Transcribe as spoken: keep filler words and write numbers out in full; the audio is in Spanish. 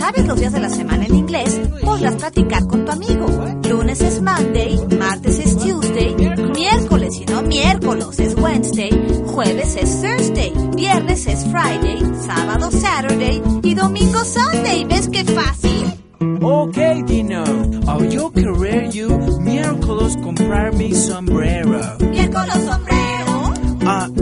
sabes los días de la semana en inglés, podrás platicar con tu amigo. Lunes es Monday, martes es Tuesday, miércoles y no miércoles es Wednesday, jueves es Thursday, viernes es Friday, sábado Saturday y domingo Sunday. ¿Ves qué fácil? Okay, Dino. Oh, yo querer you miércoles comprar mi sombrero. ¿Miércoles sombrero? Ah,